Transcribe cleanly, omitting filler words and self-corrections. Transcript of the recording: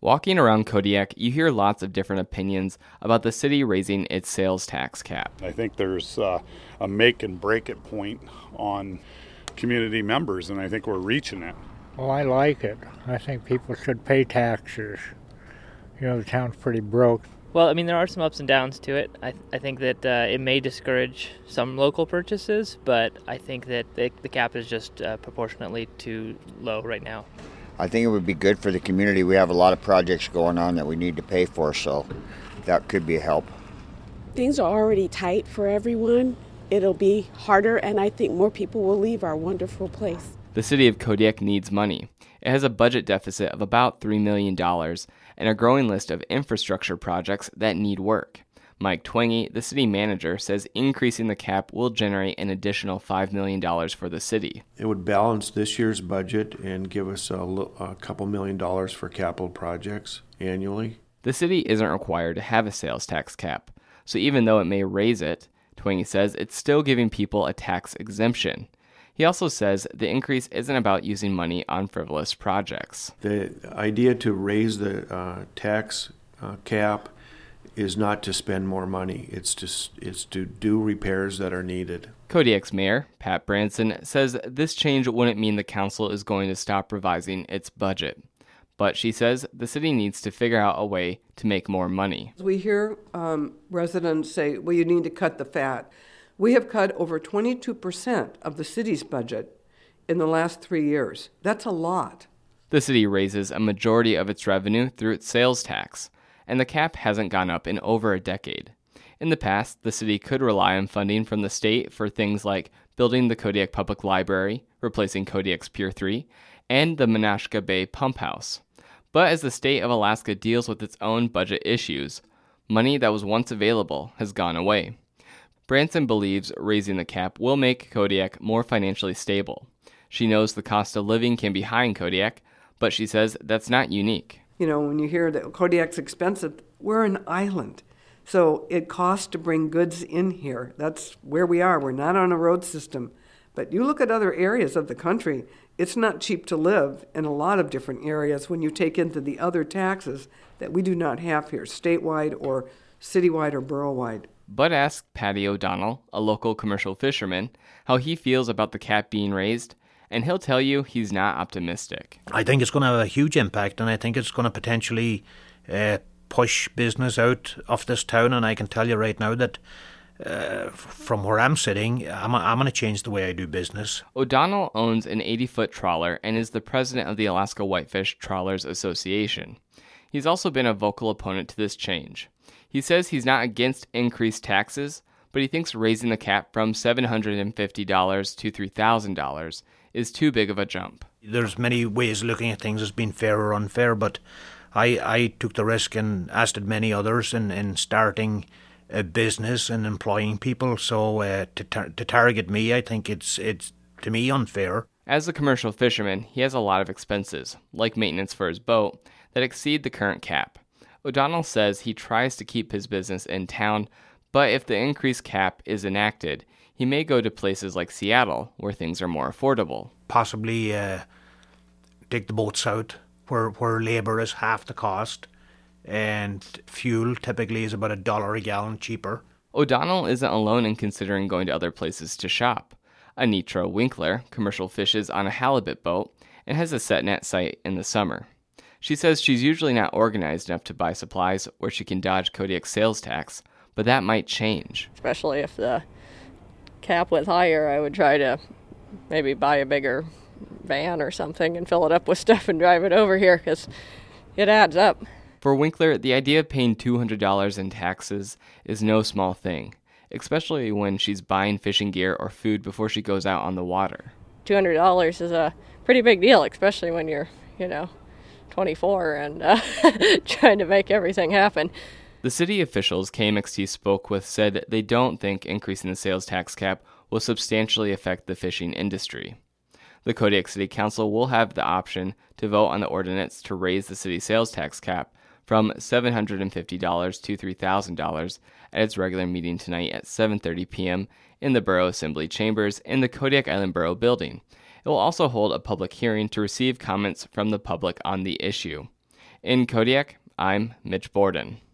Walking around Kodiak, you hear lots of different opinions about the city raising its sales tax cap. I think there's a make and break it point on community members, and I think we're reaching it. Well, I like it. I think people should pay taxes. The town's pretty broke. Well, I mean, there are some ups and downs to it. I think that it may discourage some local purchases, but I think that the cap is just proportionately too low right now. I think it would be good for the community. We have a lot of projects going on that we need to pay for, so that could be a help. Things are already tight for everyone. It'll be harder, and I think more people will leave our wonderful place. The city of Kodiak needs money. It has a budget deficit of about $3 million and a growing list of infrastructure projects that need work. Mike Twenge, the city manager, says increasing the cap will generate an additional $5 million for the city. It would balance this year's budget and give us a couple $1 million for capital projects annually. The city isn't required to have a sales tax cap, so even though it may raise it, Twenge says it's still giving people a tax exemption. He also says the increase isn't about using money on frivolous projects. The idea to raise the tax cap is not to spend more money. It's to do repairs that are needed. Kodiak's mayor, Pat Branson, says this change wouldn't mean the council is going to stop revising its budget. But she says the city needs to figure out a way to make more money. We hear residents say, well, you need to cut the fat. We have cut over 22% of the city's budget in the last 3 years. That's a lot. The city raises a majority of its revenue through its sales tax, and the cap hasn't gone up in over a decade. In the past, the city could rely on funding from the state for things like building the Kodiak Public Library, replacing Kodiak's Pier 3, and the Menasha Bay Pump House. But as the state of Alaska deals with its own budget issues, money that was once available has gone away. Branson believes raising the cap will make Kodiak more financially stable. She knows the cost of living can be high in Kodiak, but she says that's not unique. When you hear that Kodiak's expensive, we're an island. So it costs to bring goods in here. That's where we are. We're not on a road system. But you look at other areas of the country, it's not cheap to live in a lot of different areas when you take into the other taxes that we do not have here, statewide or citywide or borough-wide. But ask Patty O'Donnell, a local commercial fisherman, how he feels about the cap being raised, and he'll tell you he's not optimistic. I think it's going to have a huge impact, and I think it's going to potentially push business out of this town, and I can tell you right now that from where I'm sitting, I'm going to change the way I do business. O'Donnell owns an 80-foot trawler and is the president of the Alaska Whitefish Trawlers Association. He's also been a vocal opponent to this change. He says he's not against increased taxes, but he thinks raising the cap from $750 to $3,000 is too big of a jump. There's many ways of looking at things as being fair or unfair, but I took the risk, and as did many others, in starting a business and employing people. So to target me, I think it's to me unfair. As a commercial fisherman, he has a lot of expenses, like maintenance for his boat, that exceed the current cap. O'Donnell says he tries to keep his business in town, but if the increased cap is enacted, he may go to places like Seattle, where things are more affordable. Possibly take the boats out, where labour is half the cost, and fuel typically is about $1 a gallon cheaper. O'Donnell isn't alone in considering going to other places to shop. Anitra Winkler commercial fishes on a halibut boat and has a set net site in the summer. She says she's usually not organized enough to buy supplies where she can dodge Kodiak's sales tax, but that might change. Especially if the cap went higher, I would try to maybe buy a bigger van or something and fill it up with stuff and drive it over here, because it adds up. For Winkler, the idea of paying $200 in taxes is no small thing, especially when she's buying fishing gear or food before she goes out on the water. $200 is a pretty big deal, especially when you're, 24 and trying to make everything happen. The city officials KMXT spoke with said they don't think increasing the sales tax cap will substantially affect the fishing industry. The Kodiak City Council will have the option to vote on the ordinance to raise the city sales tax cap from $750 to $3,000 at its regular meeting tonight at 7:30 p.m. in the Borough Assembly Chambers in the Kodiak Island Borough Building. It will also hold a public hearing to receive comments from the public on the issue. In Kodiak, I'm Mitch Borden.